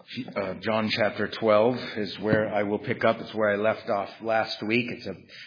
John chapter 12 is where I will pick up. It's where I left off last week. It's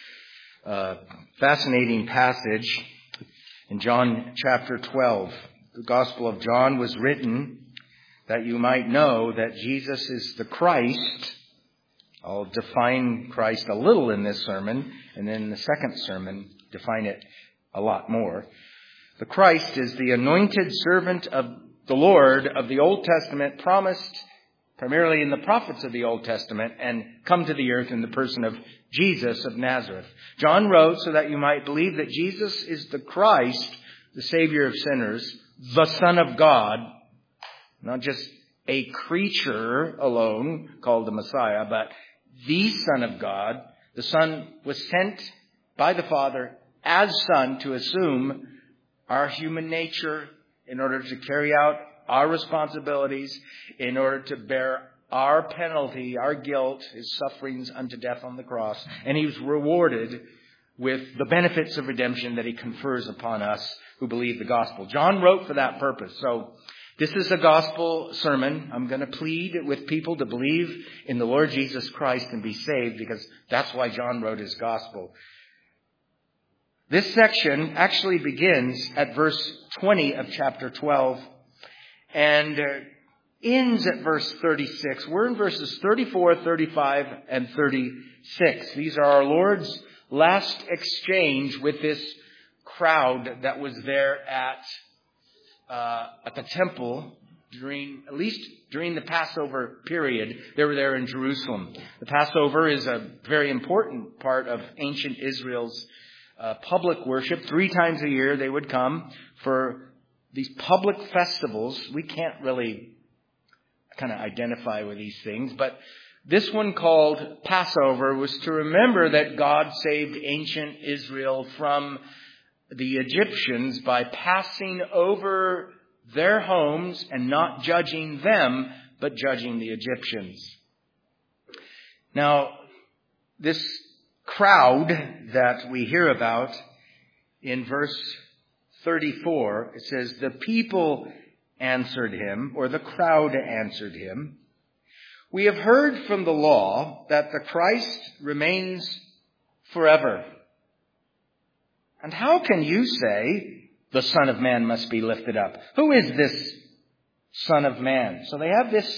a fascinating passage in John chapter 12. The Gospel of John was written that you might know that Jesus is the Christ. I'll define Christ a little in this sermon, and then in the second sermon, define it a lot more. The Christ is the anointed servant of the Lord of the Old Testament, promised primarily in the prophets of the Old Testament, and come to the earth in the person of Jesus of Nazareth. John wrote so that you might believe that Jesus is the Christ, the Savior of sinners, the Son of God, not just a creature alone called the Messiah, but the Son of God. The Son was sent by the Father as Son to assume our human nature in order to carry out our responsibilities, in order to bear our penalty, our guilt, his sufferings unto death on the cross. And he was rewarded with the benefits of redemption that he confers upon us who believe the gospel. John wrote for that purpose. So this is a gospel sermon. I'm going to plead with people to believe in the Lord Jesus Christ and be saved, because that's why John wrote his gospel. This section actually begins at verse 20 of chapter 12 and ends at verse 36. We're in verses 34, 35, and 36. These are our Lord's last exchange with this crowd that was there at the temple at least during the Passover period. They were there in Jerusalem. The Passover is a very important part of ancient Israel's public worship. 3 times a year they would come for these public festivals. We can't really kind of identify with these things, but this one called Passover was to remember that God saved ancient Israel from the Egyptians by passing over their homes and not judging them, but judging the Egyptians. Now, this crowd that we hear about in verse 34, it says, the people answered him, or the crowd answered him, we have heard from the law that the Christ remains forever. And how can you say the Son of Man must be lifted up? Who is this Son of Man? So they have this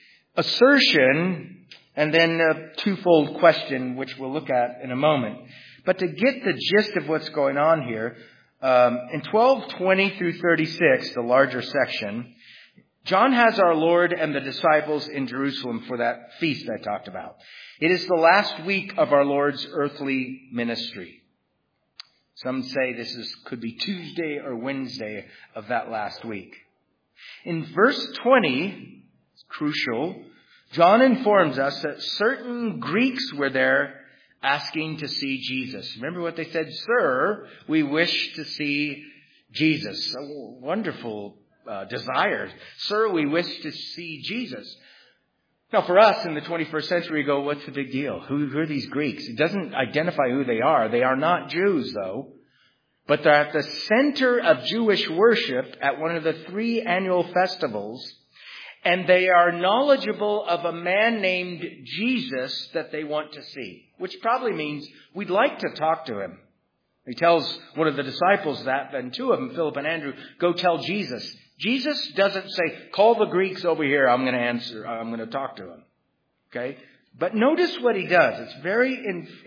assertion and then a twofold question, which we'll look at in a moment. But to get the gist of what's going on here, in 12:20 through 36, the larger section, John has our Lord and the disciples in Jerusalem for that feast I talked about. It is the last week of our Lord's earthly ministry. Some say this could be Tuesday or Wednesday of that last week. In verse 20, it's crucial, John informs us that certain Greeks were there asking to see Jesus. Remember what they said? Sir, we wish to see Jesus. A wonderful desire. Sir, we wish to see Jesus. Now, for us in the 21st century, we go, what's the big deal? Who are these Greeks? It doesn't identify who they are. They are not Jews, though. But they're at the center of Jewish worship at one of the 3 annual festivals. And they are knowledgeable of a man named Jesus that they want to see. Which probably means we'd like to talk to him. He tells one of the disciples that, and 2 of them, Philip and Andrew, go tell Jesus. Jesus doesn't say, call the Greeks over here, I'm going to talk to them. Okay? But notice what he does. It's very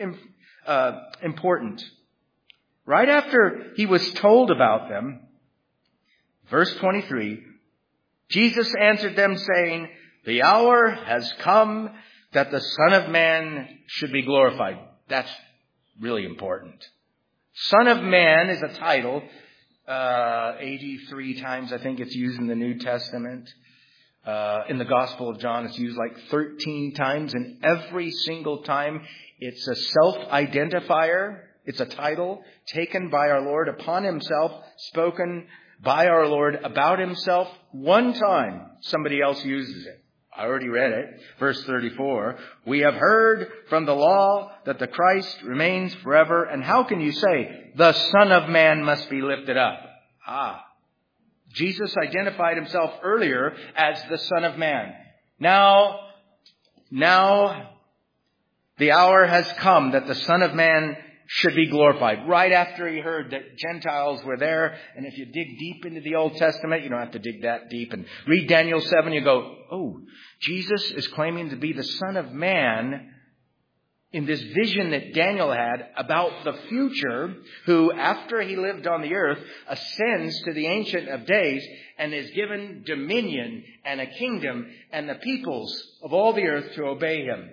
important. Right after he was told about them, verse 23, Jesus answered them saying, the hour has come that the Son of Man should be glorified. That's really important. Son of Man is a title. 83 times, I think it's used in the New Testament. In the Gospel of John, it's used like 13 times. And every single time, it's a self-identifier. It's a title taken by our Lord upon himself, spoken by our Lord about himself. One time, somebody else uses it. I already read it. Verse 34. We have heard from the law that the Christ remains forever. And how can you say the Son of Man must be lifted up? Jesus identified himself earlier as the Son of Man. Now the hour has come that the Son of Man should be glorified. Right after he heard that Gentiles were there, and if you dig deep into the Old Testament, you don't have to dig that deep, and read Daniel 7, you go, oh, Jesus is claiming to be the Son of Man in this vision that Daniel had about the future, who, after he lived on the earth, ascends to the Ancient of Days and is given dominion and a kingdom and the peoples of all the earth to obey him.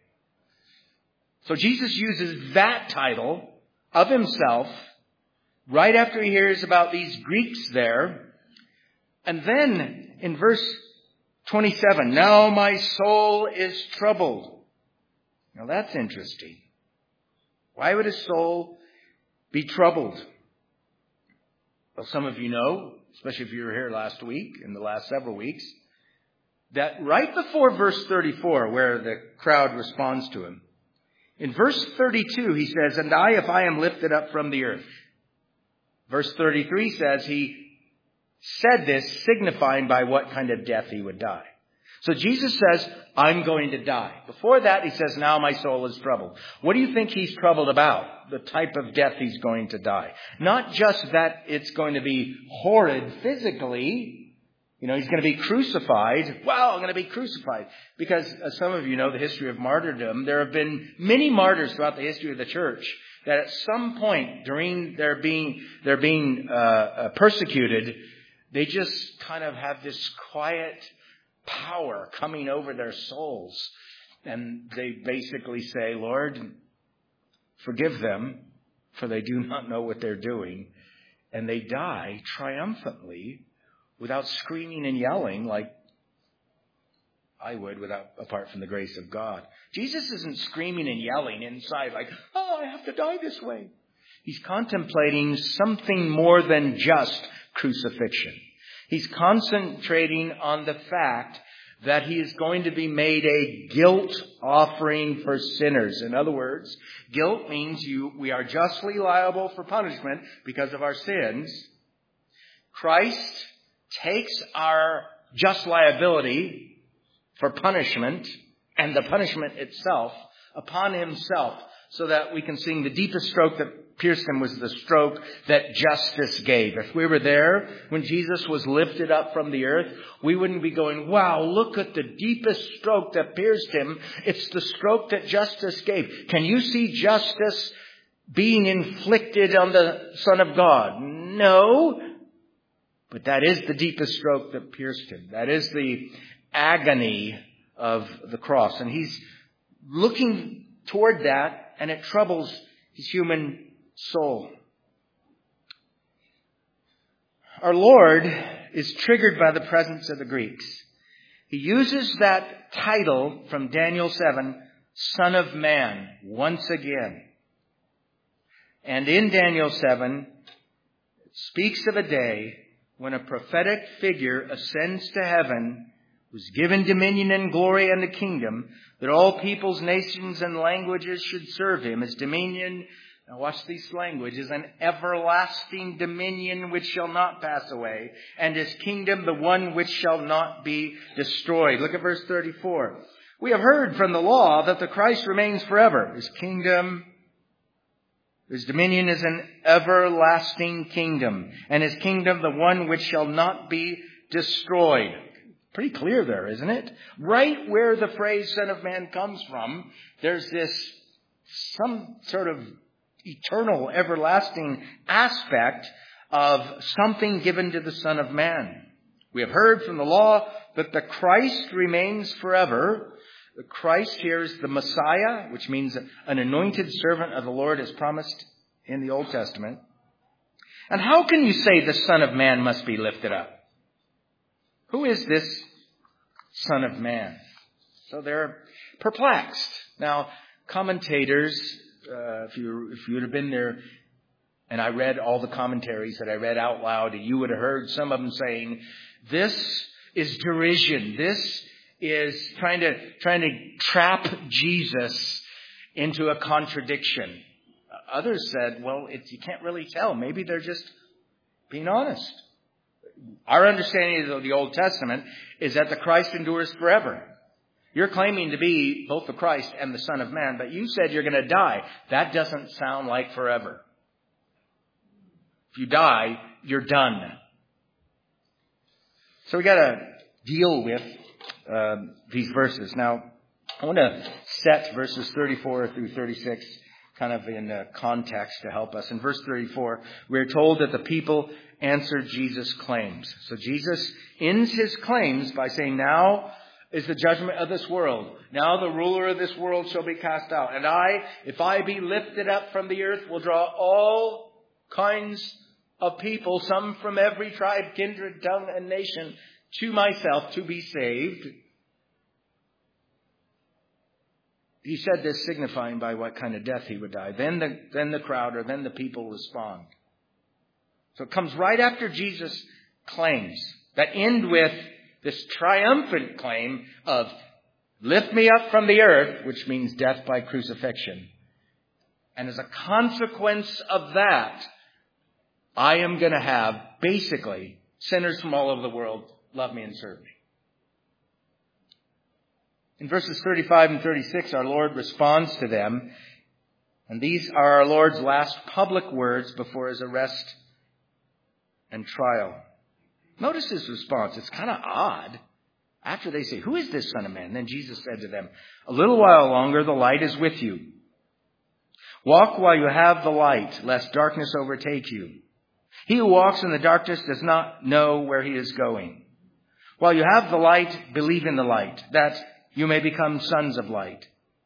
So Jesus uses that title of himself right after he hears about these Greeks there. And then in verse 27, now my soul is troubled. Now that's interesting. Why would his soul be troubled? Well, some of you know, especially if you were here last week, in the last several weeks, that right before verse 34, where the crowd responds to him, in verse 32, he says, and I, if I am lifted up from the earth. Verse 33 says he said this signifying by what kind of death he would die. So Jesus says, I'm going to die. Before that, he says, now my soul is troubled. What do you think he's troubled about? The type of death he's going to die. Not just that it's going to be horrid physically. You know, he's going to be crucified. Wow, I'm going to be crucified. Because as some of you know the history of martyrdom, there have been many martyrs throughout the history of the church that at some point during their being persecuted, they just kind of have this quiet power coming over their souls. And they basically say, Lord, forgive them, for they do not know what they're doing. And they die triumphantly without screaming and yelling like I would apart from the grace of God. Jesus isn't screaming and yelling inside like, oh, I have to die this way. He's contemplating something more than just crucifixion. He's concentrating on the fact that he is going to be made a guilt offering for sinners. In other words, guilt means we are justly liable for punishment because of our sins. Christ takes our just liability for punishment and the punishment itself upon himself so that we can sing the deepest stroke that pierced him was the stroke that justice gave. If we were there when Jesus was lifted up from the earth, we wouldn't be going, wow, look at the deepest stroke that pierced him. It's the stroke that justice gave. Can you see justice being inflicted on the Son of God? No. But that is the deepest stroke that pierced him. That is the agony of the cross. And he's looking toward that, and it troubles his human soul. Our Lord is triggered by the presence of the Greeks. He uses that title from Daniel 7, Son of Man, once again. And in Daniel 7, it speaks of a day when a prophetic figure ascends to heaven, was given dominion and glory and a kingdom, that all peoples, nations, and languages should serve him. His dominion, now watch these languages, an everlasting dominion which shall not pass away, and his kingdom the one which shall not be destroyed. Look at verse 34. We have heard from the law that the Christ remains forever. His kingdom, his dominion is an everlasting kingdom, and his kingdom the one which shall not be destroyed. Pretty clear there, isn't it? Right where the phrase Son of Man comes from, there's some sort of eternal, everlasting aspect of something given to the Son of Man. We have heard from the law that the Christ remains forever. The Christ here is the Messiah, which means an anointed servant of the Lord as promised in the Old Testament. And how can you say the Son of Man must be lifted up? Who is this Son of Man? So they're perplexed. Now, commentators, if you would have been there and I read all the commentaries that I read out loud, you would have heard some of them saying, this is derision. This is trying to trap Jesus into a contradiction. Others said, well, you can't really tell. Maybe they're just being honest. our understanding of the Old Testament is that the Christ endures forever. You're claiming to be both the Christ and the Son of Man, but you said you're going to die. That doesn't sound like forever. If you die, you're done. So we got to deal with these verses. Now, I want to set verses 34 through 36 kind of in context to help us. In verse 34, we're told that the people answered Jesus' claims. So Jesus ends his claims by saying, now is the judgment of this world. Now the ruler of this world shall be cast out. And I, if I be lifted up from the earth, will draw all kinds of people, some from every tribe, kindred, tongue, and nation, to myself to be saved. He said this signifying by what kind of death he would die. Then the crowd, or then the people respond. So it comes right after Jesus' claims that end with this triumphant claim of lift me up from the earth, which means death by crucifixion. And as a consequence of that, I am going to have basically sinners from all over the world love me and serve me. In verses 35 and 36, our Lord responds to them. And these are our Lord's last public words before his arrest and trial. Notice his response. It's kind of odd. After they say, who is this Son of Man? Then Jesus said to them, a little while longer, the light is with you. Walk while you have the light, lest darkness overtake you. He who walks in the darkness does not know where he is going. While you have the light, believe in the light, that you may become sons of light.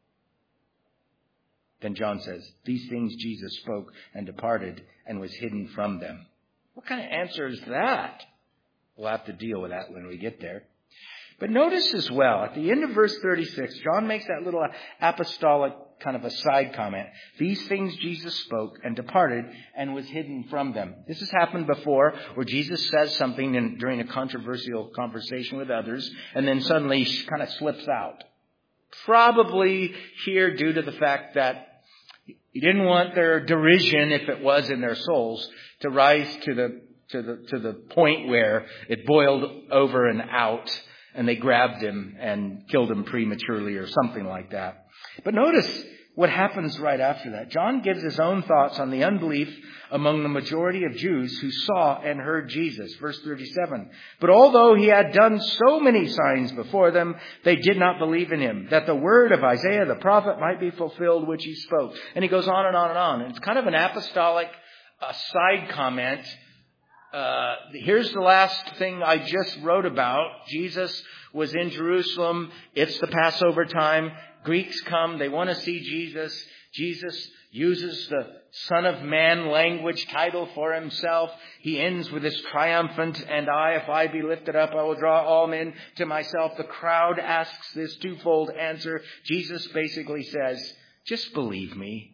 Then John says, these things Jesus spoke and departed and was hidden from them. What kind of answer is that? We'll have to deal with that when we get there. But notice as well, at the end of verse 36, John makes that little apostolic kind of a side comment. These things Jesus spoke and departed and was hidden from them. This has happened before where Jesus says something during a controversial conversation with others and then suddenly kind of slips out. Probably here due to the fact that he didn't want their derision, if it was in their souls, to rise to the point where it boiled over and out and they grabbed him and killed him prematurely or something like that. But notice what happens right after that. John gives his own thoughts on the unbelief among the majority of Jews who saw and heard Jesus. Verse 37. But although he had done so many signs before them, they did not believe in him, that the word of Isaiah the prophet might be fulfilled, which he spoke. And he goes on and on and on. And it's kind of an apostolic side comment. Here's the last thing I just wrote about. Jesus was in Jerusalem. It's the Passover time. Greeks come. They want to see Jesus. Jesus uses the Son of Man language title for himself. He ends with this triumphant, and if I be lifted up, I will draw all men to myself. The crowd asks this twofold answer. Jesus basically says, just believe me.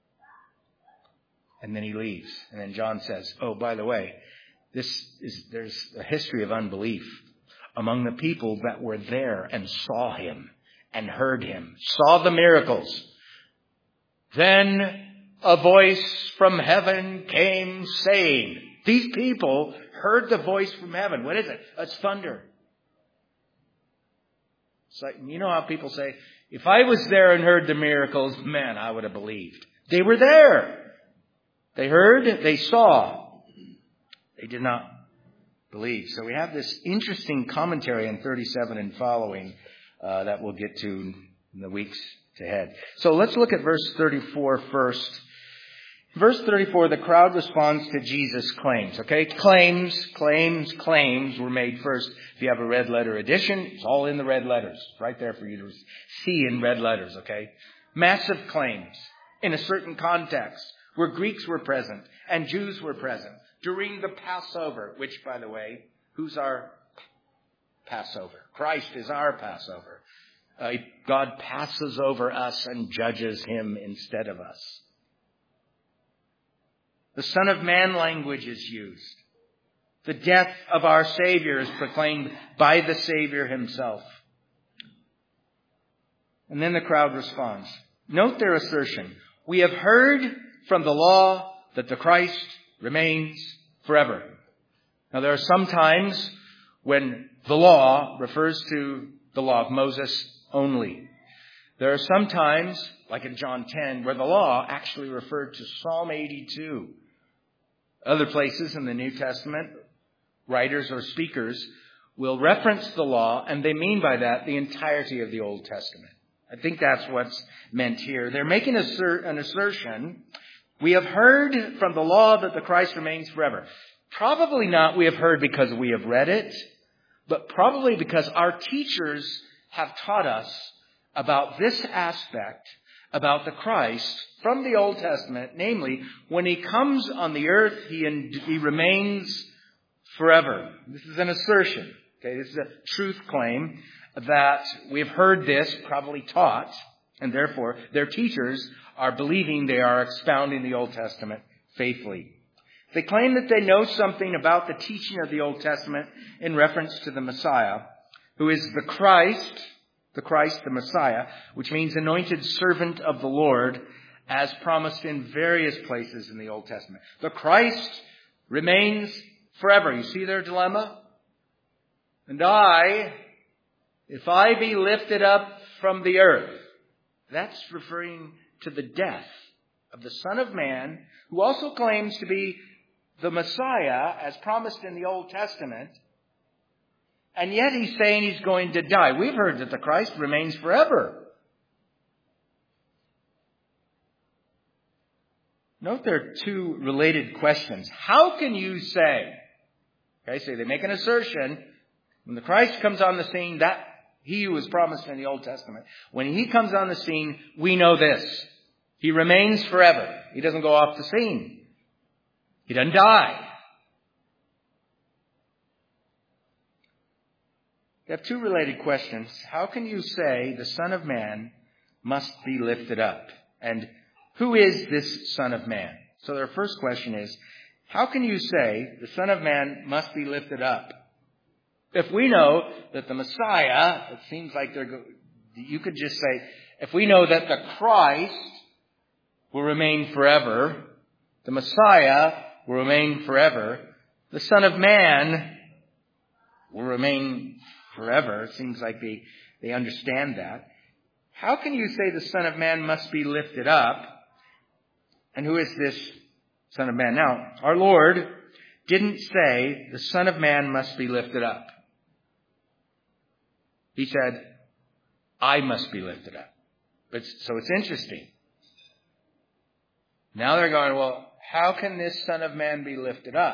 And then he leaves. And then John says, oh, by the way, there's a history of unbelief among the people that were there and saw him and heard him, saw the miracles. Then a voice from heaven came saying, these people heard the voice from heaven. What is it? It's thunder. It's like, you know how people say, if I was there and heard the miracles, man, I would have believed. They were there. They heard, they saw. They did not believe. So we have this interesting commentary on 37 and following that we'll get to in the weeks ahead. So let's look at verse 34 first. Verse 34, the crowd responds to Jesus' claims. Okay, claims were made first. If you have a red letter edition, it's all in the red letters. It's right there for you to see in red letters, okay? Massive claims in a certain context where Greeks were present and Jews were present during the Passover, which, by the way, who's our Passover? Christ is our Passover. God passes over us and judges him instead of us. The Son of Man language is used. The death of our Savior is proclaimed by the Savior himself. And then the crowd responds. Note their assertion. We have heard from the law that the Christ remains forever. Now, there are some times when the law refers to the law of Moses only. There are some times, like in John 10, where the law actually referred to Psalm 82. Other places in the New Testament, writers or speakers will reference the law, and they mean by that the entirety of the Old Testament. I think that's what's meant here. They're making an assertion. We have heard from the law that the Christ remains forever. Probably not we have heard because we have read it, but probably because our teachers have taught us about this aspect, about the Christ from the Old Testament, namely, when he comes on the earth, he remains forever. This is an assertion. Okay, this is a truth claim that we have heard this, probably taught, and therefore their teachers are believing they are expounding the Old Testament faithfully. They claim that they know something about the teaching of the Old Testament in reference to the Messiah, who is the Christ, the Messiah, which means anointed servant of the Lord, as promised in various places in the Old Testament. The Christ remains forever. You see their dilemma? And if I be lifted up from the earth, that's referring to the death of the Son of Man, who also claims to be the Messiah, as promised in the Old Testament, and yet he's saying he's going to die. We've heard that the Christ remains forever. Note there are two related questions. How can you say, so they make an assertion, when the Christ comes on the scene, that he who was promised in the Old Testament, when he comes on the scene, we know this. He remains forever. He doesn't go off the scene. He doesn't die. You have two related questions. How can you say the Son of Man must be lifted up? And who is this Son of Man? So their first question is, how can you say the Son of Man must be lifted up? If we know that the Messiah, it seems like you could just say, if we know that the Christ will remain forever, the Messiah will remain forever, the Son of Man will remain forever. It seems like they understand that. How can you say the Son of Man must be lifted up? And who is this Son of Man? Now, our Lord didn't say the Son of Man must be lifted up. He said, I must be lifted up. So it's interesting. Now they're going, well, how can this Son of Man be lifted up?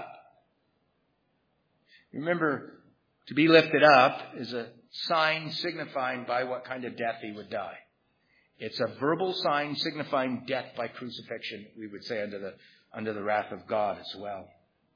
Remember, to be lifted up is a sign signifying by what kind of death he would die. It's a verbal sign signifying death by crucifixion, we would say, under the wrath of God as well.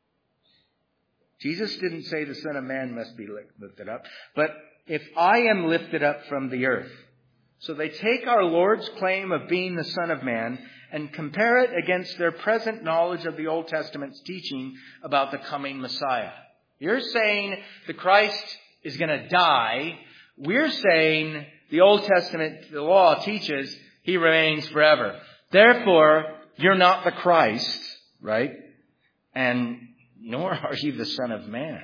Jesus didn't say the Son of Man must be lifted up, but if I am lifted up from the earth. So they take our Lord's claim of being the Son of Man and compare it against their present knowledge of the Old Testament's teaching about the coming Messiah. You're saying the Christ is going to die. We're saying the Old Testament, the law teaches he remains forever. Therefore, you're not the Christ, right? And nor are you the Son of Man.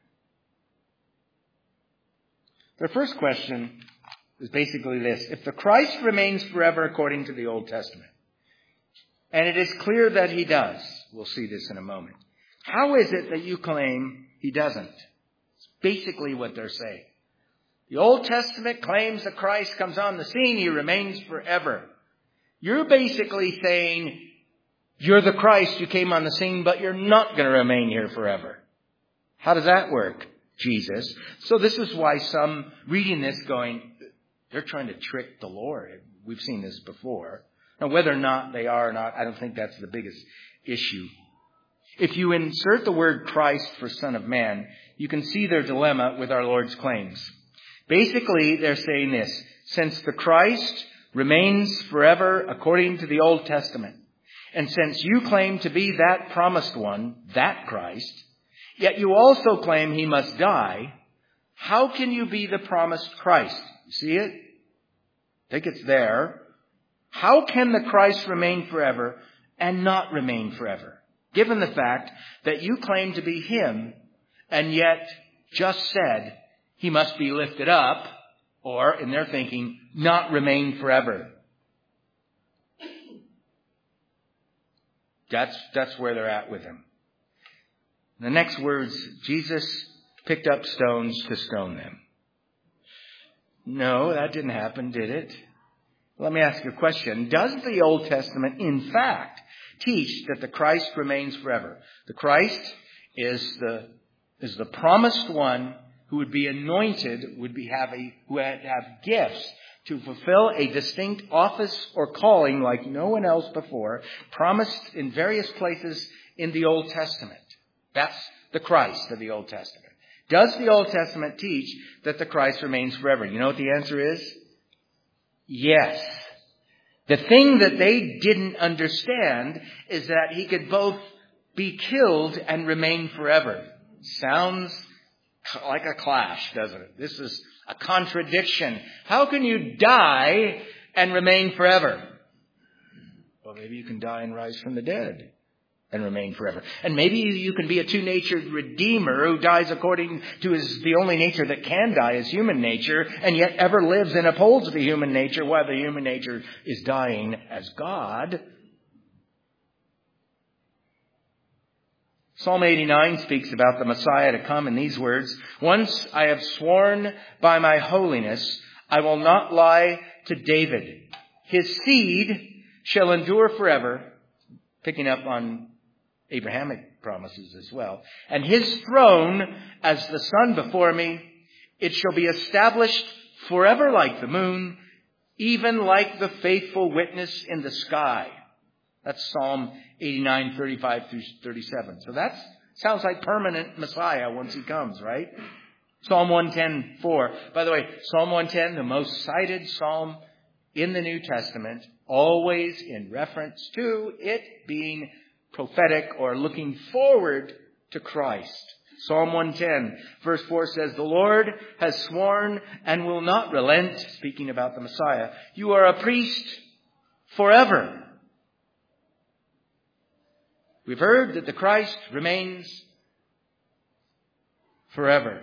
The first question is basically this. If the Christ remains forever according to the Old Testament, and it is clear that he does, we'll see this in a moment, how is it that you claim he doesn't? It's basically what they're saying. The Old Testament claims that Christ comes on the scene, he remains forever. You're basically saying you're the Christ, you came on the scene, but you're not going to remain here forever. How does that work, Jesus? So this is why some reading this going, they're trying to trick the Lord. We've seen this before. Now, whether or not they are or not, I don't think that's the biggest issue. If you insert the word Christ for Son of Man, you can see their dilemma with our Lord's claims. Basically, they're saying this. Since the Christ remains forever according to the Old Testament, and since you claim to be that promised one, that Christ, yet you also claim he must die, how can you be the promised Christ? You see it? I think it's there. How can the Christ remain forever and not remain forever, given the fact that you claim to be him and yet just said he must be lifted up, or, in their thinking, not remain forever. That's where they're at with him. The next words, Jesus picked up stones to stone them. No, that didn't happen, did it? Let me ask you a question. Does the Old Testament, in fact, teach that the Christ remains forever? The Christ is the promised one who would be anointed, who would have gifts to fulfill a distinct office or calling like no one else before, promised in various places in the Old Testament. That's the Christ of the Old Testament. Does the Old Testament teach that the Christ remains forever? You know what the answer is? Yes. The thing that they didn't understand is that he could both be killed and remain forever. Sounds like a clash, doesn't it? This is a contradiction. How can you die and remain forever? Well, maybe you can die and rise from the dead and remain forever. And maybe you can be a two-natured redeemer who dies according to the only nature that can die is human nature, and yet ever lives and upholds the human nature while the human nature is dying as God. Psalm 89 speaks about the Messiah to come in these words, "Once I have sworn by my holiness, I will not lie to David. His seed shall endure forever," picking up on Abrahamic promises as well. "And his throne as the sun before me, it shall be established forever like the moon, even like the faithful witness in the sky." That's Psalm 89, 35 through 37. So that sounds like permanent Messiah once he comes, right? Psalm 110, 4. By the way, Psalm 110, the most cited psalm in the New Testament, always in reference to it being prophetic or looking forward to Christ. Psalm 110, verse 4 says, "The Lord has sworn and will not relent," speaking about the Messiah. "You are a priest forever." We've heard that the Christ remains forever.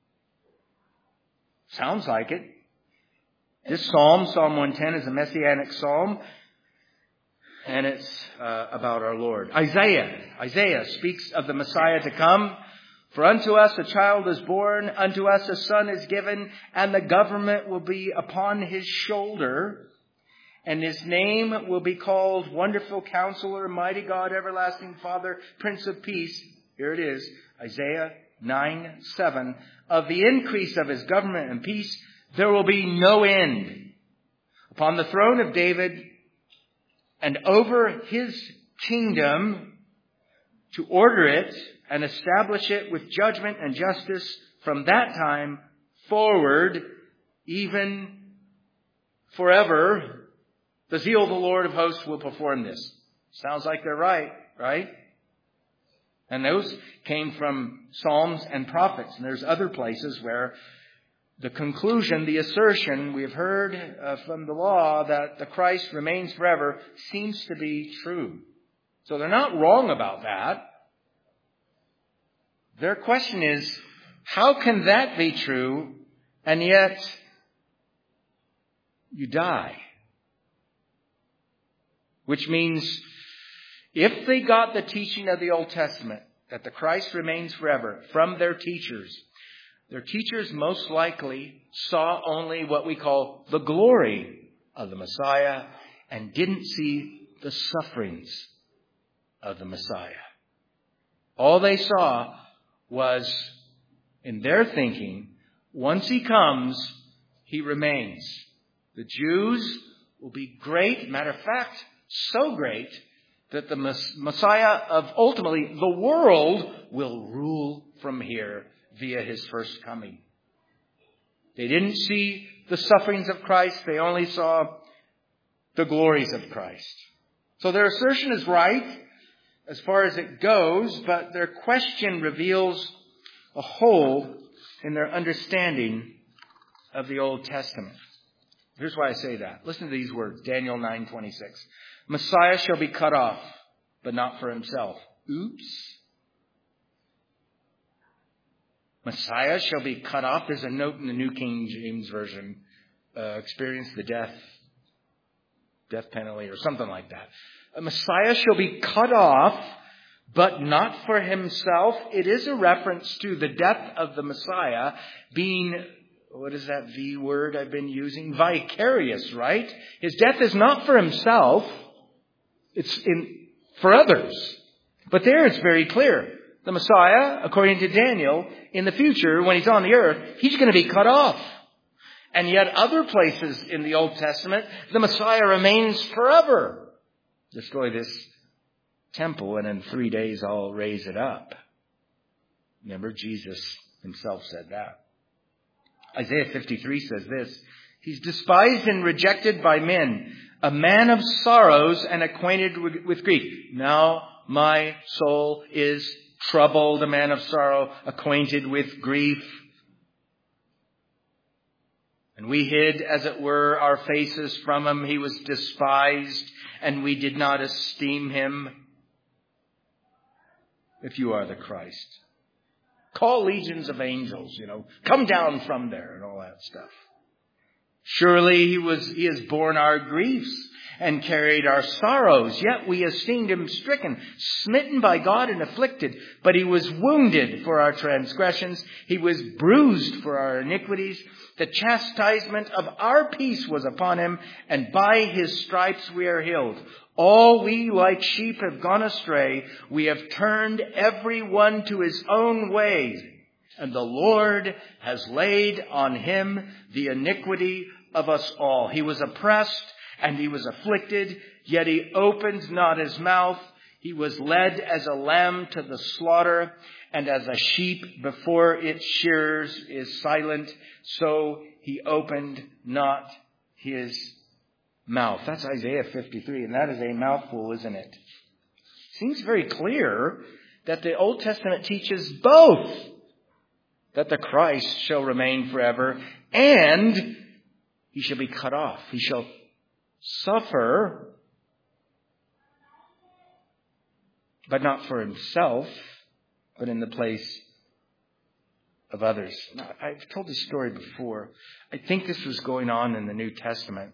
Sounds like it. This psalm, Psalm 110, is a messianic psalm, and it's about our Lord. Isaiah speaks of the Messiah to come. "For unto us a child is born, unto us a son is given, and the government will be upon his shoulder. And his name will be called Wonderful Counselor, Mighty God, Everlasting Father, Prince of Peace." Here it is, Isaiah 9:7. "Of the increase of his government and peace, there will be no end upon the throne of David and over his kingdom, to order it and establish it with judgment and justice from that time forward, even forever. The zeal of the Lord of hosts will perform this." Sounds like they're right? And those came from Psalms and prophets. And there's other places where the conclusion, the assertion we have heard from the law that the Christ remains forever seems to be true. So they're not wrong about that. Their question is, how can that be true and yet you die? Which means if they got the teaching of the Old Testament, that the Christ remains forever, from their teachers most likely saw only what we call the glory of the Messiah and didn't see the sufferings of the Messiah. All they saw was, in their thinking, once he comes, he remains. The Jews will be great, matter of fact, so great that the Messiah of ultimately the world will rule from here via his first coming. They didn't see the sufferings of Christ. They only saw the glories of Christ. So their assertion is right as far as it goes, but their question reveals a hole in their understanding of the Old Testament. Here's why I say that. Listen to these words, Daniel 9:26. "Messiah shall be cut off, but not for himself." Oops. Messiah shall be cut off. There's a note in the New King James Version. Experience the death penalty or something like that. A Messiah shall be cut off, but not for himself. It is a reference to the death of the Messiah being, what is that V word I've been using? Vicarious, right? His death is not for himself. It's for others. But there it's very clear. The Messiah, according to Daniel, in the future, when he's on the earth, he's going to be cut off. And yet other places in the Old Testament, the Messiah remains forever. Destroy this temple and in 3 days I'll raise it up. Remember, Jesus himself said that. Isaiah 53 says this, he's despised and rejected by men, a man of sorrows and acquainted with grief. Now my soul is troubled, a man of sorrow, acquainted with grief. And we hid, as it were, our faces from him. He was despised, and we did not esteem him. If you are the Christ, call legions of angels, come down from there and all that stuff. Surely he has borne our griefs and carried our sorrows. Yet we esteemed him stricken, smitten by God and afflicted. But he was wounded for our transgressions. He was bruised for our iniquities. The chastisement of our peace was upon him, and by his stripes we are healed. All we like sheep have gone astray. We have turned every one to his own way. And the Lord has laid on him the iniquity of us all. He was oppressed and he was afflicted, yet he opened not his mouth. He was led as a lamb to the slaughter, and as a sheep before its shearers is silent, so he opened not his mouth. That's Isaiah 53, and that is a mouthful, isn't it? Seems very clear that the Old Testament teaches both that the Christ shall remain forever and he shall be cut off. He shall suffer, but not for himself, but in the place of others. Now, I've told this story before. I think this was going on in the New Testament.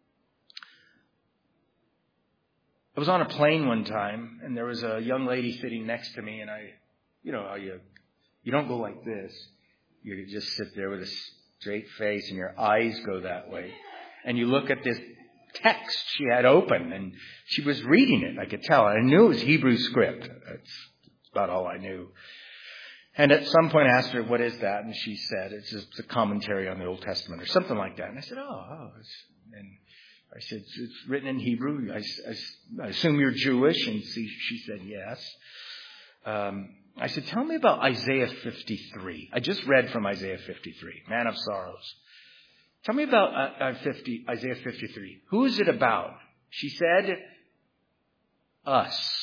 I was on a plane one time, and there was a young lady sitting next to me, and how you don't go like this. You just sit there with a straight face, and your eyes go that way. And you look at this text she had open, and she was reading it. I could tell. I knew it was Hebrew script. That's about all I knew. And at some point I asked her, what is that? And she said, it's just a commentary on the Old Testament or something like that. And I said, and I said, it's written in Hebrew. I assume you're Jewish. And she said, yes. I said, tell me about Isaiah 53. I just read from Isaiah 53, Man of Sorrows. Tell me about Isaiah 53. Who is it about? She said, us.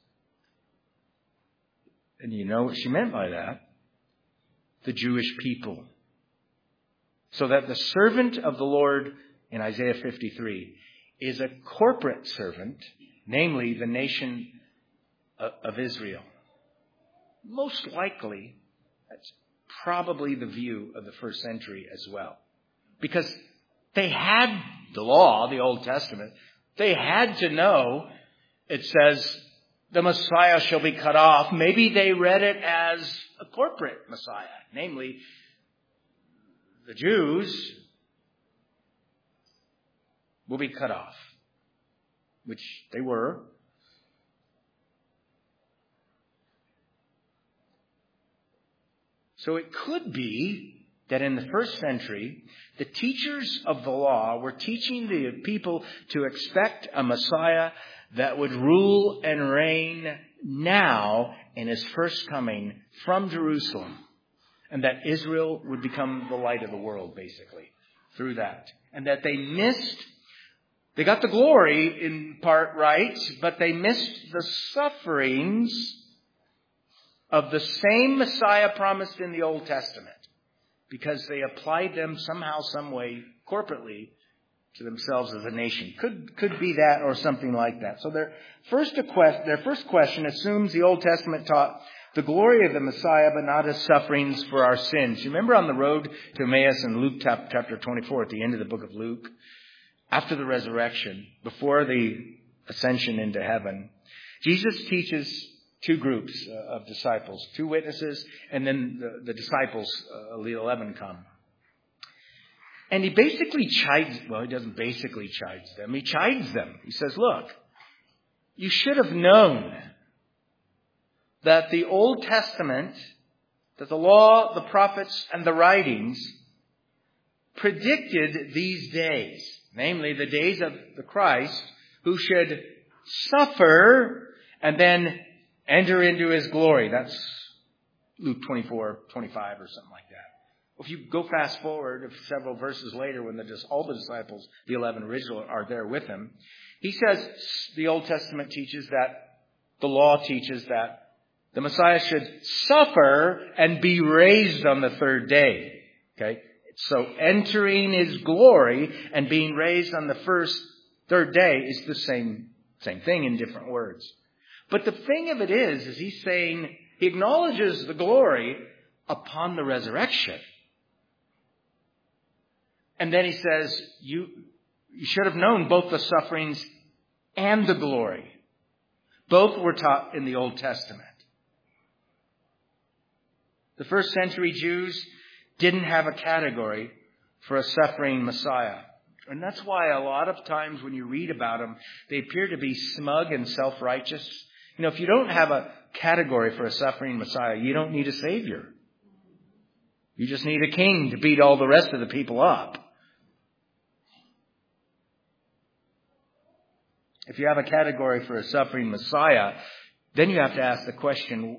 And you know what she meant by that? The Jewish people. So that the servant of the Lord in Isaiah 53 is a corporate servant, namely the nation of Israel. Most likely, that's probably the view of the first century as well. Because they had the law, the Old Testament. They had to know, it says, the Messiah shall be cut off. Maybe they read it as a corporate Messiah, namely the Jews will be cut off, which they were. So it could be that in the first century, the teachers of the law were teaching the people to expect a Messiah that would rule and reign now in his first coming from Jerusalem. And that Israel would become the light of the world, basically, through that. And that they got the glory in part right, but they missed the sufferings of the same Messiah promised in the Old Testament. Because they applied them somehow, some way, corporately, to themselves as a nation. Could be that or something like that. So their first question assumes the Old Testament taught the glory of the Messiah, but not his sufferings for our sins. You remember on the road to Emmaus in Luke chapter 24, at the end of the book of Luke, after the resurrection, before the ascension into heaven, Jesus teaches two groups of disciples, two witnesses, and then the disciples, the 11 come. And he basically chides, well, he doesn't basically chides them. He chides them. He says, look, you should have known that the Old Testament, that the law, the prophets, and the writings predicted these days, namely the days of the Christ, who should suffer and then enter into his glory. That's Luke 24, 25 or something like that. If you go fast forward several verses later when all the disciples, the 11 original, are there with him, he says the Old Testament teaches that, the law teaches that the Messiah should suffer and be raised on the third day. Okay? So entering his glory and being raised on the third day is the same thing in different words. But the thing of it is he's saying, he acknowledges the glory upon the resurrection. And then he says, you should have known both the sufferings and the glory. Both were taught in the Old Testament. The first century Jews didn't have a category for a suffering Messiah. And that's why a lot of times when you read about them, they appear to be smug and self-righteous. You know, if you don't have a category for a suffering Messiah, you don't need a Savior. You just need a king to beat all the rest of the people up. If you have a category for a suffering Messiah, then you have to ask the question,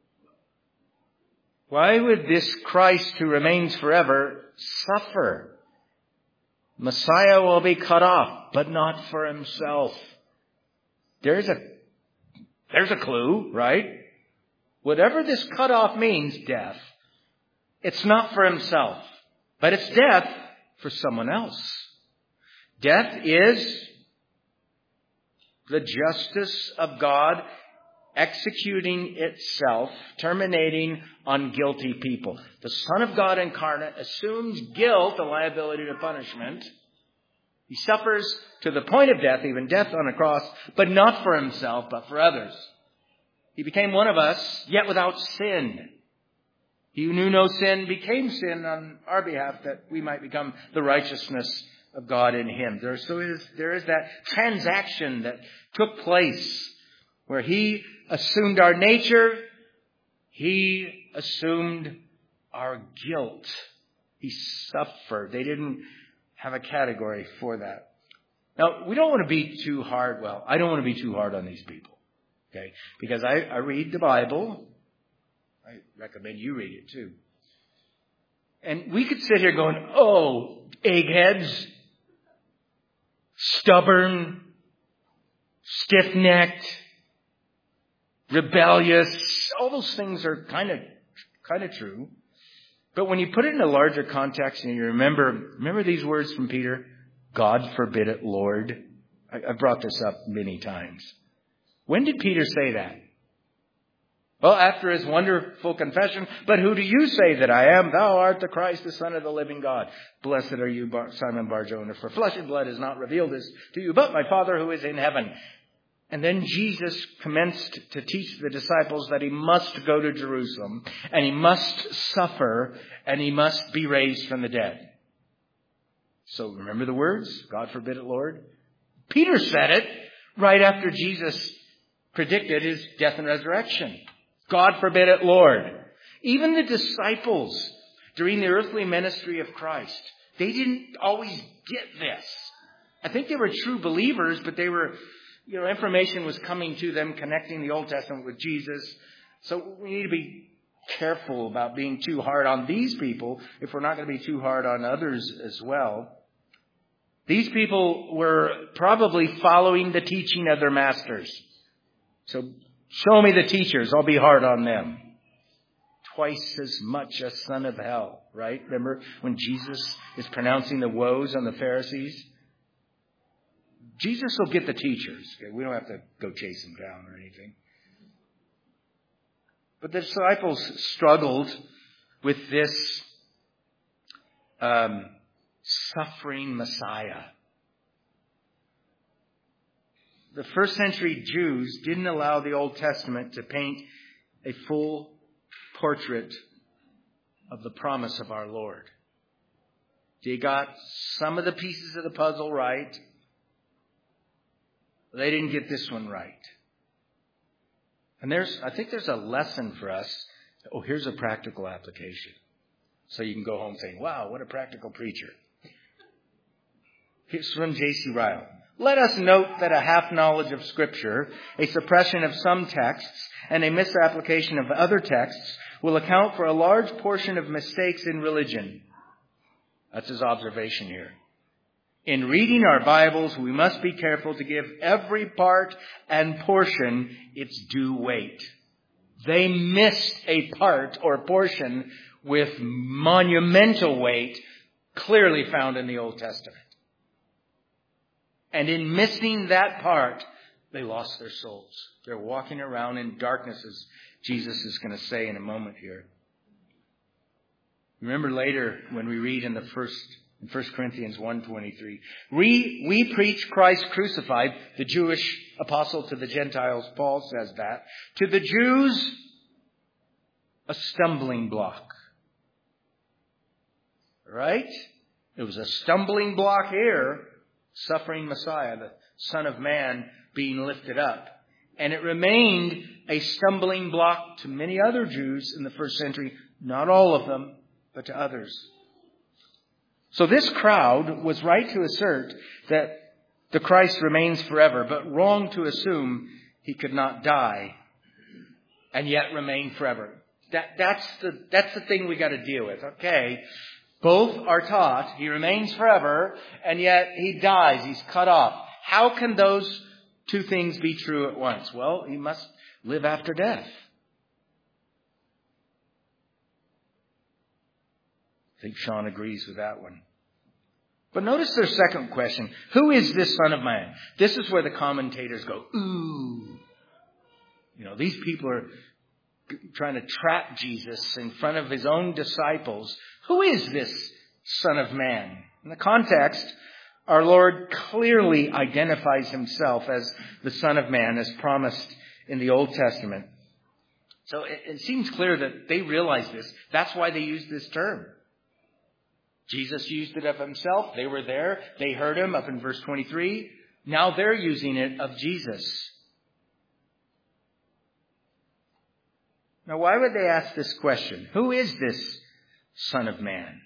why would this Christ who remains forever suffer? Messiah will be cut off, but not for himself. There's a clue, right? Whatever this cut off means, death, it's not for himself, but it's death for someone else. Death is the justice of God executing itself, terminating on guilty people. The Son of God incarnate assumes guilt, the liability to punishment. He suffers to the point of death, even death on a cross, but not for himself, but for others. He became one of us, yet without sin. He who knew no sin became sin on our behalf, that we might become the righteousness of God in him. There is that transaction that took place where he assumed our nature. He assumed our guilt. He suffered. They didn't have a category for that. Now, we don't want to be too hard. Well, I don't want to be too hard on these people. Okay? Because I read the Bible. I recommend you read it too. And we could sit here going, oh, eggheads, stubborn, stiff-necked, rebellious. All those things are kind of true. But when you put it in a larger context and you remember these words from Peter, God forbid it, Lord. I brought this up many times. When did Peter say that? Well, after his wonderful confession, but who do you say that I am? Thou art the Christ, the Son of the living God. Blessed are you, Simon Bar-Jonah, for flesh and blood has not revealed this to you, but my Father who is in heaven. And then Jesus commenced to teach the disciples that he must go to Jerusalem, and he must suffer, and he must be raised from the dead. So remember the words, God forbid it, Lord. Peter said it right after Jesus predicted his death and resurrection. God forbid it, Lord. Even the disciples during the earthly ministry of Christ, they didn't always get this. I think they were true believers, but they were, information was coming to them connecting the Old Testament with Jesus. So we need to be careful about being too hard on these people if we're not going to be too hard on others as well. These people were probably following the teaching of their masters. So show me the teachers, I'll be hard on them. Twice as much a son of hell, right? Remember when Jesus is pronouncing the woes on the Pharisees? Jesus will get the teachers. Okay? We don't have to go chase them down or anything. But the disciples struggled with this suffering Messiah. The first century Jews didn't allow the Old Testament to paint a full portrait of the promise of our Lord. They got some of the pieces of the puzzle right. They didn't get this one right. And I think there's a lesson for us. Oh, here's a practical application. So you can go home saying, wow, what a practical preacher. Here's from J.C. Ryle. Let us note that a half knowledge of Scripture, a suppression of some texts, and a misapplication of other texts will account for a large portion of mistakes in religion. That's his observation here. In reading our Bibles, we must be careful to give every part and portion its due weight. They missed a part or portion with monumental weight clearly found in the Old Testament. And in missing that part, they lost their souls. They're walking around in darkness, as Jesus is going to say in a moment here. Remember later when we read in 1 Corinthians 1:23, we preach Christ crucified, the Jewish apostle to the Gentiles, Paul says that. To the Jews, a stumbling block. Right? It was a stumbling block here. Suffering Messiah, the Son of Man, being lifted up. And it remained a stumbling block to many other Jews in the first century. Not all of them, but to others. So this crowd was right to assert that the Christ remains forever, but wrong to assume he could not die and yet remain forever. That's the thing we got to deal with. Okay. Both are taught he remains forever, and yet he dies. He's cut off. How can those two things be true at once? Well, he must live after death. I think Sean agrees with that one. But notice their second question. Who is this Son of Man? This is where the commentators go, ooh. These people are trying to trap Jesus in front of his own disciples. Who is this Son of Man? In the context, our Lord clearly identifies himself as the Son of Man, as promised in the Old Testament. So it seems clear that they realize this. That's why they use this term. Jesus used it of himself. They were there. They heard him up in verse 23. Now they're using it of Jesus. Now, why would they ask this question? Who is this Son of Man?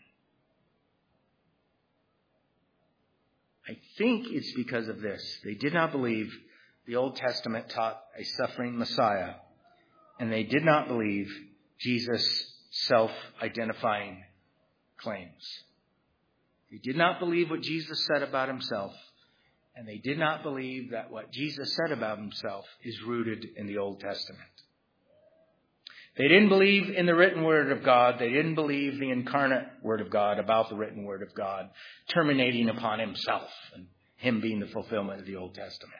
I think it's because of this. They did not believe the Old Testament taught a suffering Messiah, and they did not believe Jesus' self-identifying claims. They did not believe what Jesus said about himself, and they did not believe that what Jesus said about himself is rooted in the Old Testament. They didn't believe in the written word of God. They didn't believe the incarnate word of God about the written word of God, terminating upon himself and him being the fulfillment of the Old Testament.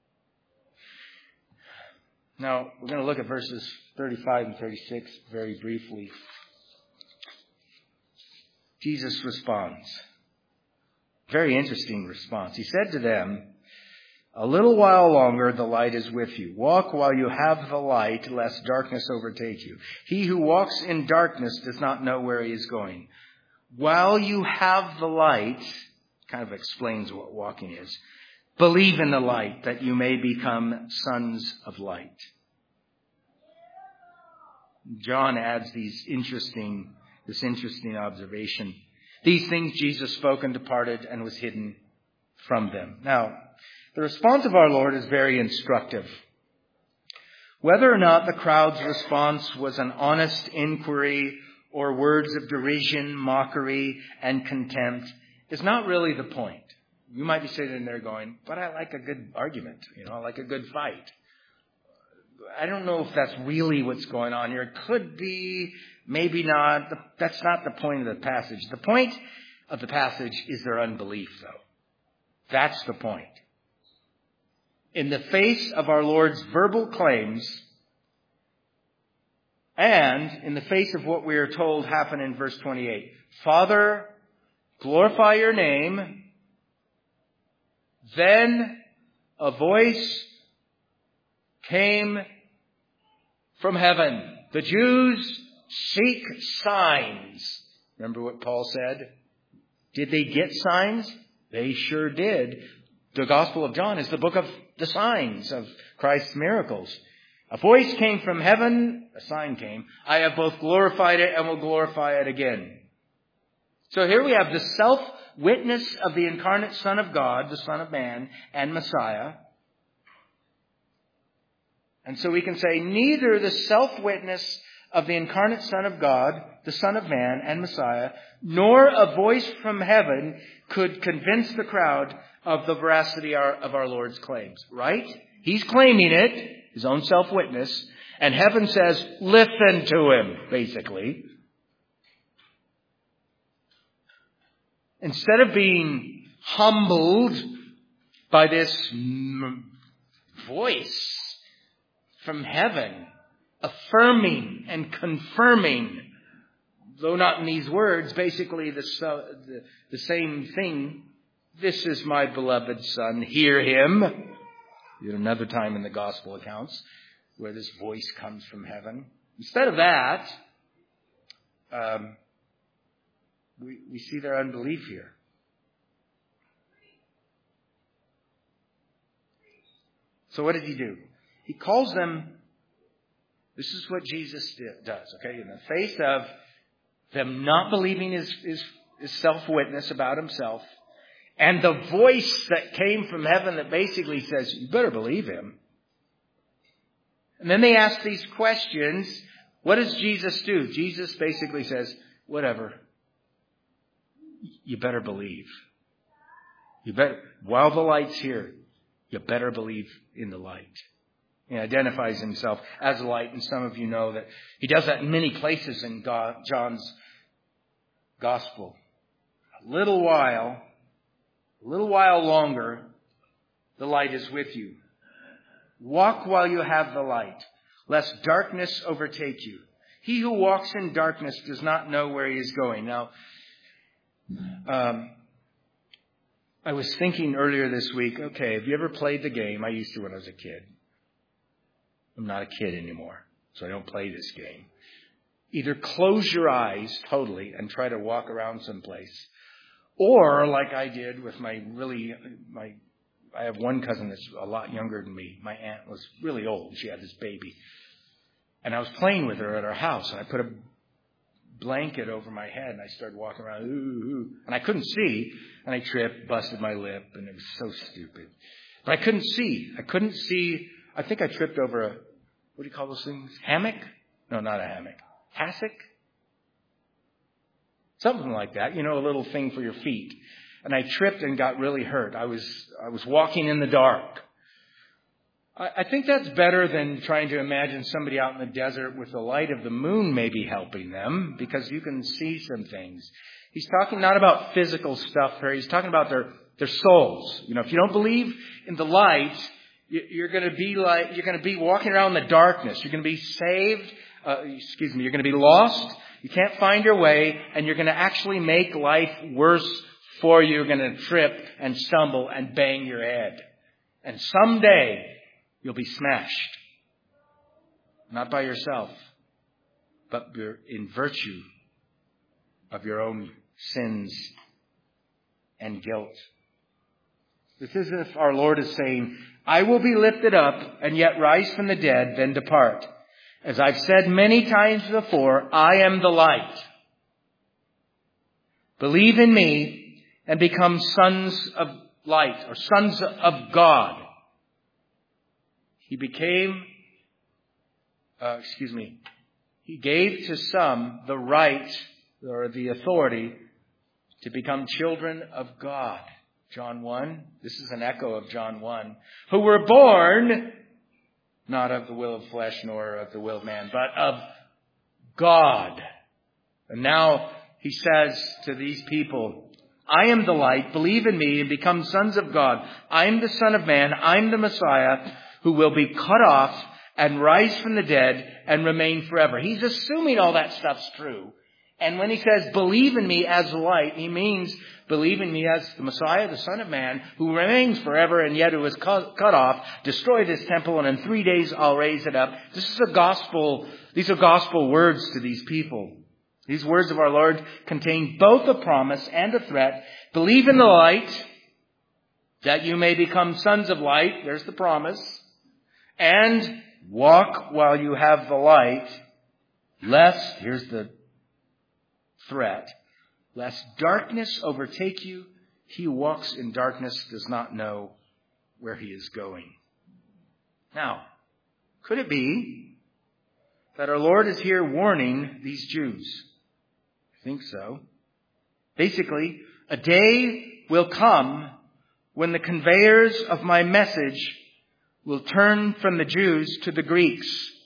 Now, we're going to look at verses 35 and 36 very briefly. Jesus responds. Very interesting response. He said to them, a little while longer the light is with you. Walk while you have the light, lest darkness overtake you. He who walks in darkness does not know where he is going. While you have the light, kind of explains what walking is. Believe in the light that you may become sons of light. John adds this interesting observation. These things Jesus spoke and departed and was hidden from them. Now, the response of our Lord is very instructive. Whether or not the crowd's response was an honest inquiry or words of derision, mockery, and contempt is not really the point. You might be sitting there going, but I like a good argument, I like a good fight. I don't know if that's really what's going on here. It could be, maybe not. That's not the point of the passage. The point of the passage is their unbelief, though. That's the point. In the face of our Lord's verbal claims, And in the face of what we are told happened in verse 28, Father, glorify your name. Then a voice came from heaven. The Jews seek signs. Remember what Paul said? Did they get signs? They sure did. The Gospel of John is the book of the signs of Christ's miracles. A voice came from heaven, a sign came. I have both glorified it and will glorify it again. So here we have the self-witness of the incarnate Son of God, the Son of Man, and Messiah. And so we can say neither the self-witness of the incarnate Son of God, the Son of Man, and Messiah, nor a voice from heaven could convince the crowd of the veracity of our Lord's claims. Right? He's claiming it, his own self-witness, and heaven says, listen to him, basically. Instead of being humbled by this voice from heaven, affirming and confirming, though not in these words, basically the same thing. This is my beloved Son, hear him. Another time in the gospel accounts where this voice comes from heaven. Instead of that, we see their unbelief here. So what did he do? He calls them, this is what Jesus does, okay? In the face of them not believing his self-witness about himself, and the voice that came from heaven that basically says, you better believe him. And then they ask these questions. What does Jesus do? Jesus basically says, whatever. You better believe. While the light's here, you better believe in the light. He identifies himself as a light, and some of you know that he does that in many places in John's gospel. A little while longer, the light is with you. Walk while you have the light, lest darkness overtake you. He who walks in darkness does not know where he is going. Now, I was thinking earlier this week, okay, have you ever played the game? I used to when I was a kid. I'm not a kid anymore, so I don't play this game. Either close your eyes totally and try to walk around someplace, or like I did with I have one cousin that's a lot younger than me. My aunt was really old. She had this baby. And I was playing with her at our house, and I put a blanket over my head, and I started walking around, and I couldn't see, and I tripped, busted my lip, and it was so stupid. But I couldn't see. I think I tripped over what do you call those things? Hammock? No, not a hammock. Hassock? Something like that, a little thing for your feet. And I tripped and got really hurt. I was walking in the dark. I think that's better than trying to imagine somebody out in the desert with the light of the moon maybe helping them, because you can see some things. He's talking not about physical stuff here. He's talking about their souls. If you don't believe in the light, you're going to be walking around in the darkness. You're going to be saved. You're going to be lost. You can't find your way, and you're going to actually make life worse for you. You're going to trip and stumble and bang your head. And someday, you'll be smashed. Not by yourself, but in virtue of your own sins and guilt. It's as if our Lord is saying, I will be lifted up and yet rise from the dead, then depart. As I've said many times before, I am the light. Believe in me and become sons of light, or sons of God. He gave to some the right or the authority to become children of God. John 1, this is an echo of John 1, who were born not of the will of flesh nor of the will of man, but of God. And now he says to these people, I am the light, believe in me and become sons of God. I am the Son of Man, I am the Messiah, who will be cut off and rise from the dead and remain forever. He's assuming all that stuff's true. And when he says, believe in me as light, he means believe in me as the Messiah, the Son of Man, who remains forever and yet who was cut off, destroy this temple, and in 3 days I'll raise it up. This is a gospel. These are gospel words to these people. These words of our Lord contain both a promise and a threat. Believe in the light, that you may become sons of light. There's the promise. And walk while you have the light, lest, here's the threat, lest darkness overtake you. He who walks in darkness does not know where he is going. Now, could it be that our Lord is here warning these Jews? I think so. Basically, a day will come when the conveyors of my message will turn from the Jews to the Greeks.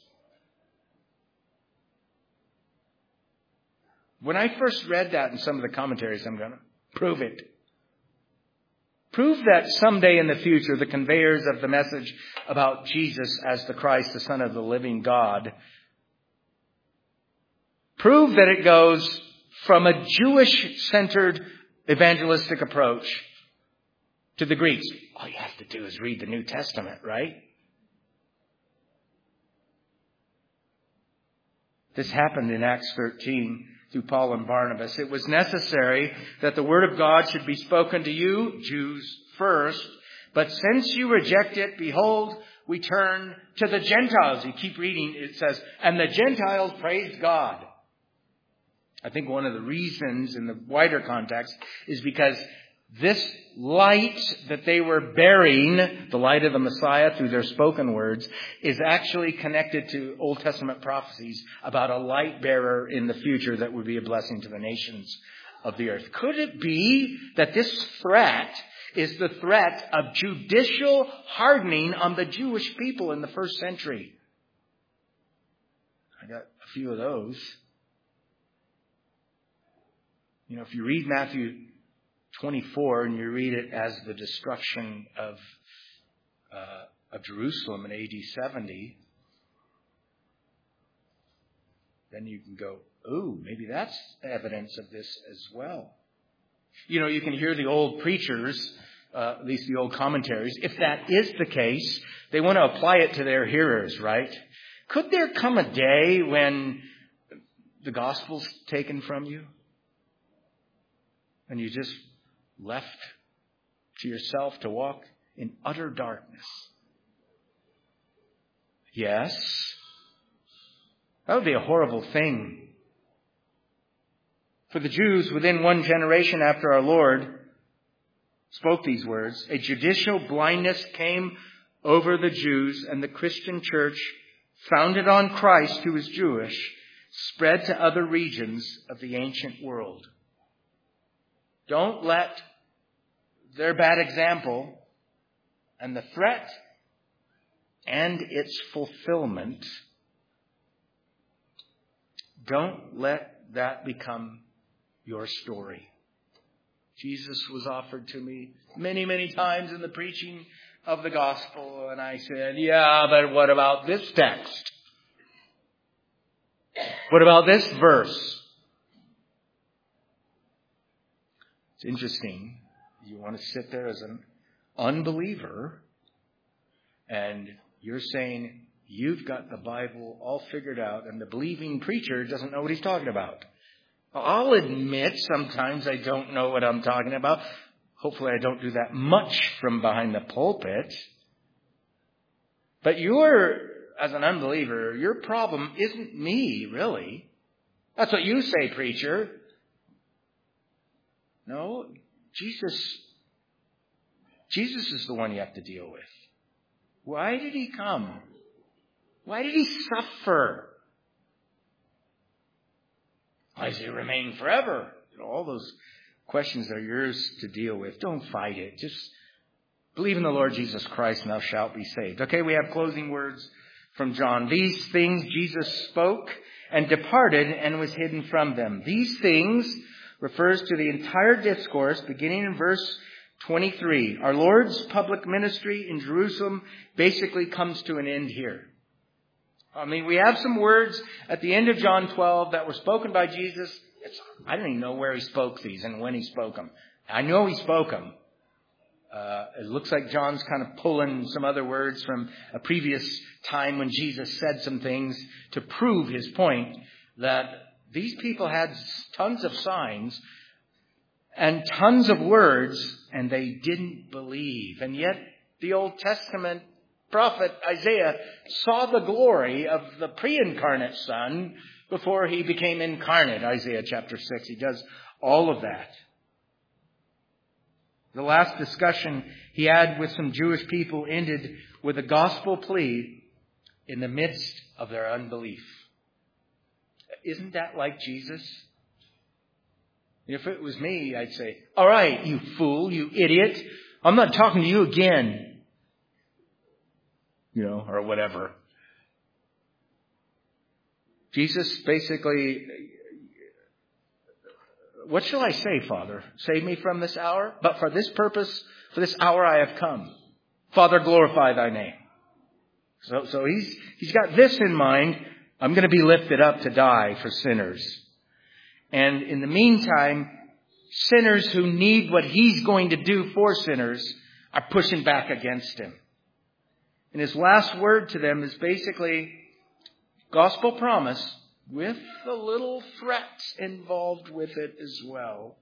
When I first read that in some of the commentaries, I'm going to prove it. Prove that someday in the future, the conveyors of the message about Jesus as the Christ, the Son of the living God, prove that it goes from a Jewish-centered evangelistic approach to the Greeks. All you have to do is read the New Testament, right? This happened in Acts 13 through Paul and Barnabas. It was necessary that the word of God should be spoken to you, Jews, first. But since you reject it, behold, we turn to the Gentiles. You keep reading, it says, and the Gentiles praised God. I think one of the reasons in the wider context is because this light that they were bearing, the light of the Messiah through their spoken words, is actually connected to Old Testament prophecies about a light bearer in the future that would be a blessing to the nations of the earth. Could it be that this threat is the threat of judicial hardening on the Jewish people in the first century? I got a few of those. You know, if you read Matthew 24, and you read it as the destruction of Jerusalem in AD 70, then you can go, ooh, maybe that's evidence of this as well. You know, you can hear the old preachers, at least the old commentaries, if that is the case, they want to apply it to their hearers, right? Could there come a day when the gospel's taken from you and you just left to yourself to walk in utter darkness? Yes. That would be a horrible thing. For the Jews, within one generation after our Lord spoke these words, a judicial blindness came over the Jews, and the Christian church, founded on Christ, who is Jewish, spread to other regions of the ancient world. Don't let their bad example and the threat and its fulfillment, don't let that become your story. Jesus was offered to me many, many times in the preaching of the gospel, and I said, yeah, but what about this text? What about this verse? It's interesting. You want to sit there as an unbeliever and you're saying you've got the Bible all figured out and the believing preacher doesn't know what he's talking about. I'll admit sometimes I don't know what I'm talking about. Hopefully I don't do that much from behind the pulpit. But as an unbeliever, your problem isn't me, really. That's what you say, preacher. No, Jesus is the one you have to deal with. Why did he come? Why did he suffer? Why does he remain forever? You know, all those questions are yours to deal with. Don't fight it. Just believe in the Lord Jesus Christ and thou shalt be saved. Okay, we have closing words from John. These things Jesus spoke and departed and was hidden from them. These things refers to the entire discourse beginning in verse 23. Our Lord's public ministry in Jerusalem basically comes to an end here. I mean, we have some words at the end of John 12 that were spoken by Jesus. I don't even know where he spoke these and when he spoke them. I know he spoke them. It looks like John's kind of pulling some other words from a previous time when Jesus said some things to prove his point that these people had tons of signs and tons of words, and they didn't believe. And yet the Old Testament prophet Isaiah saw the glory of the pre-incarnate Son before he became incarnate. Isaiah chapter 6. He does all of that. The last discussion he had with some Jewish people ended with a gospel plea in the midst of their unbelief. Isn't that like Jesus? If it was me, I'd say, all right, you fool, you idiot. I'm not talking to you again. Or whatever. Jesus basically, what shall I say, Father? Save me from this hour? But for this purpose, for this hour I have come. Father, glorify thy name. So he's got this in mind. I'm going to be lifted up to die for sinners. And in the meantime, sinners who need what he's going to do for sinners are pushing back against him. And his last word to them is basically gospel promise with a little threat involved with it as well.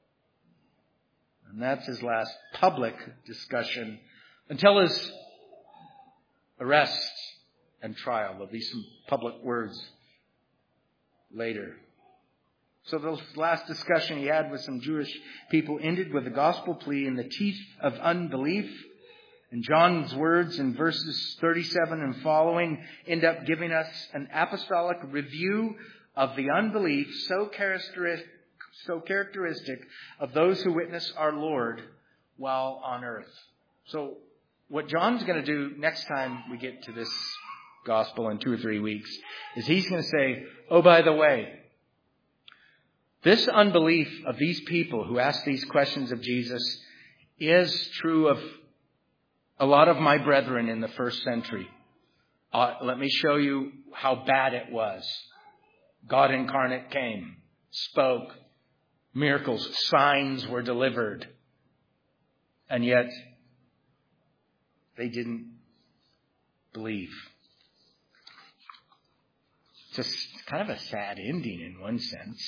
And that's his last public discussion until his arrest and trial. There'll be some public words later. So the last discussion he had with some Jewish people ended with a gospel plea in the teeth of unbelief. And John's words in verses 37 and following end up giving us an apostolic review of the unbelief so characteristic of those who witness our Lord while on earth. So what John's going to do next time we get to this gospel in 2 or 3 weeks is he's going to say, oh, by the way, this unbelief of these people who ask these questions of Jesus is true of a lot of my brethren in the first century. Let me show you how bad it was. God incarnate came, spoke, miracles, signs were delivered. And yet, they didn't believe. It's just kind of a sad ending in one sense.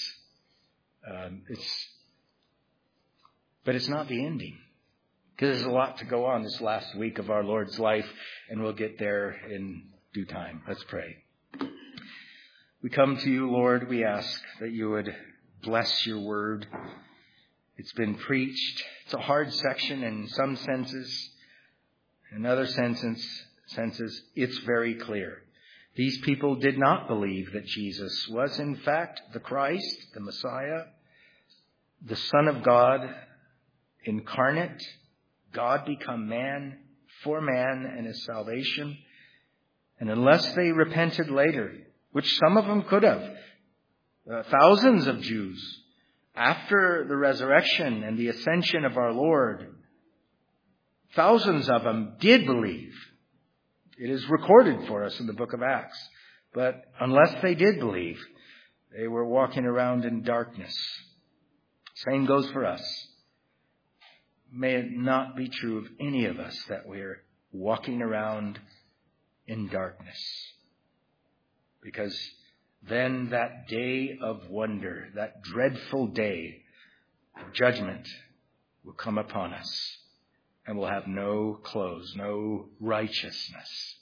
But it's not the ending. Because there's a lot to go on this last week of our Lord's life, and we'll get there in due time. Let's pray. We come to you, Lord. We ask that you would bless your word. It's been preached. It's a hard section in some senses. In other senses, it's very clear. These people did not believe that Jesus was, in fact, the Christ, the Messiah, the Son of God, incarnate, God become man for man and his salvation. And unless they repented later, which some of them could have, thousands of Jews, after the resurrection and the ascension of our Lord, thousands of them did believe. It is recorded for us in the book of Acts. But unless they did believe, they were walking around in darkness. Same goes for us. May it not be true of any of us that we're walking around in darkness. Because then that day of wonder, that dreadful day of judgment will come upon us. And we'll have no clothes, no righteousness,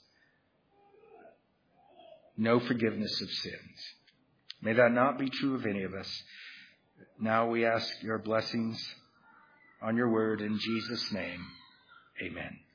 no forgiveness of sins. May that not be true of any of us. Now we ask your blessings on your word in Jesus' name. Amen.